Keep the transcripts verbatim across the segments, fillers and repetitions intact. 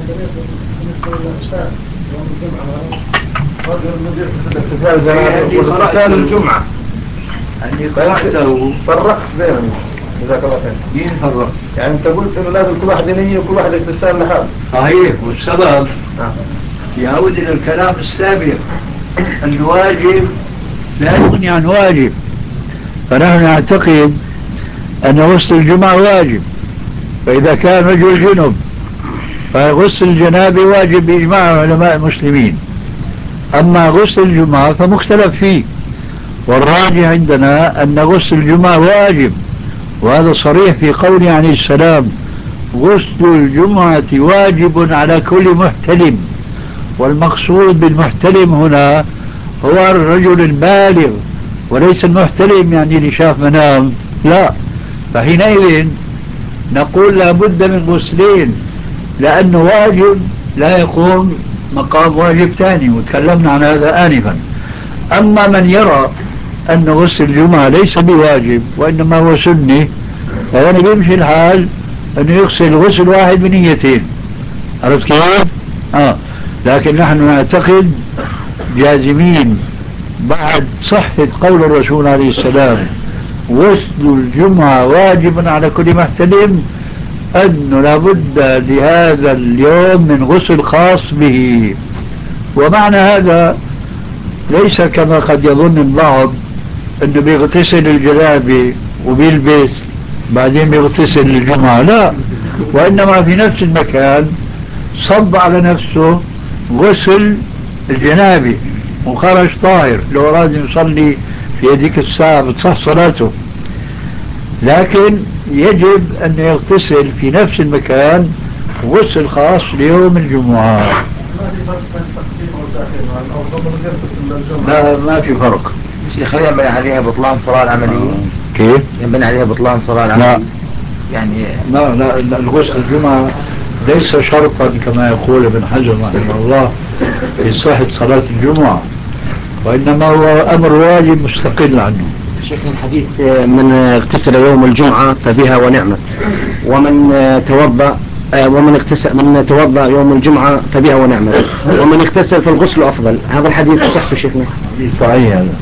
اغتسال الجمعة أني قرأته فرقت بينهم. جزاك الله خير. مين فرق؟ يعني أنت قلت إنه لازم كل واحد ينية وكل واحد اغتسال لحاله. صحيح، والسبب نعم. يعود إلى الكلام السابق أن واجب لا يغني عن واجب، فنحن نعتقد أن غسل الجمعة واجب، فإذا كان رجل جنب فغسل الجنابة واجب بإجماع علماء المسلمين. أما غسل الجمعة فمختلف فيه، والراجح عندنا أن غسل الجمعة واجب، وهذا صريح في قوله عليه السلام: غسل الجمعة واجب على كل محتلم. والمقصود بالمحتلم هنا هو الرجل البالغ، وليس المحتلم يعني اللي شاف منام، لا. فحينئذ نقول لابد من غسلين، لأنه واجب لا يقوم مقام واجب ثاني، وتكلمنا عن هذا آنفا. أما من يرى أن غسل الجمعة ليس بواجب وإنما هو سنة، فهنا بيمشي الحال أنه يغسل غسل واحد بنيتين. عرفت كيف؟ آه. لكن نحن نعتقد جازمين بعد صحة قول الرسول عليه السلام: غسل الجمعة واجب على كل محتلم، أنه لابد لهذا اليوم من غسل خاص به. ومعنى هذا ليس كما قد يظن البعض أنه بيغتسل الجنابة وبيلبس بعدين بيغتسل الجمعة، لا، وإنما في نفس المكان صب على نفسه غسل الجنابة وخرج طاهر، لو أراد يصلي في هذيك الساعة بتصح صلاته، لكن يجب أن يغتسل في نفس المكان غسل خاص ليوم الجمعة. لا، ما في فرق. شيخ، ينبني عليها بطلان صلاة العملية؟ كيف؟ ينبني عليها بطلان صلاة العملية؟ لا يعني لا لا, لا الغسل الجمعة ليس شرطا كما يقول ابن حزم رحمه الله في صحة صلاة الجمعة، وإنما هو أمر واجب مستقل عنه. شيخ، الحديث: من اغتسل يوم الجمعة فبها ونعمة، ومن توضأ ومن اغتسل من توضأ يوم الجمعة فبها ونعمة، ومن اغتسل فالغسل أفضل. هذا الحديث صح شيخنا؟ صحيح هذا.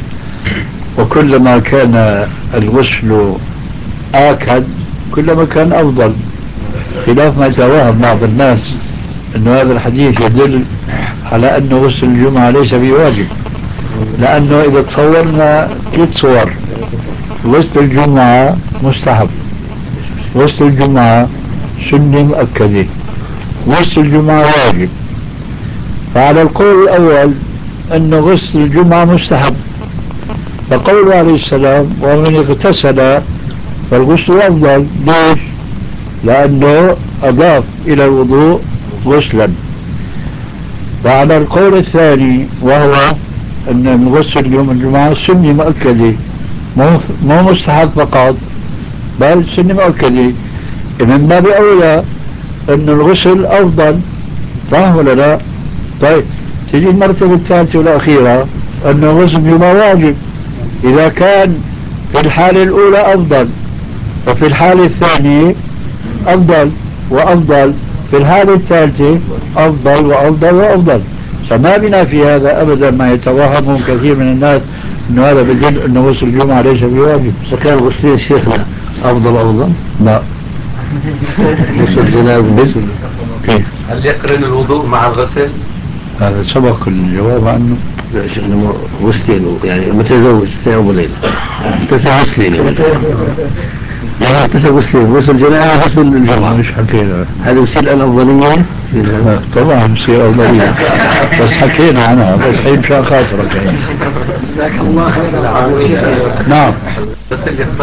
وكلما كان الغسل آكد كلما كان أفضل، خلاف ما يتوهم بعض الناس أن هذا الحديث يدل على أن غسل الجمعة ليس بواجب، لأنه إذا تصورنا ثلاث صور: غسل الجمعة مستحب، غسل الجمعة سنة مؤكدة، غسل الجمعة واجب. فعلى القول الأول أن غسل الجمعة مستحب، فقوله عليه السلام: ومن اغتسل فالغسل أفضل. ليش؟ لأنه أضاف إلى الوضوء غسلا. وعلى القول الثاني وهو أن الغسل يوم الجمعة سنة مؤكدة، مو مستحب فقط بل سنة مؤكدة، من باب أولى أن الغسل أفضل، صح ولا لا؟ طيب تجي المرتبة الثالثة والأخيرة أن غسل الجمعة واجب. إذا كان في الحالة الأولى أفضل وفي الحالة الثانية أفضل وأفضل، في الحالة الثالثة أفضل وأفضل وأفضل، فما بنا في هذا أبدا ما يتوهمه كثير من الناس أنه هذا بدل أنه غسل الجمعة ليس بواجب. فكان غسلين شيخنا أفضل أفضل؟ لا. غسل الجنابة كيف؟ هل يقرن الوضوء مع الغسل؟ هذا سبق الجواب عنه. لا شيخنا، غسلين يعني متزوج سنة وليلة تسع غسلين يعني. لا تسع غسلين، غسل الجنابة غسل الجمعة. مش حكينا هذا يصير الآن أفضلية؟ طبعا يصير أفضلية، بس حكينا عنها، بس هي مشان خاطرك يعني. جزاك الله خير. نعم.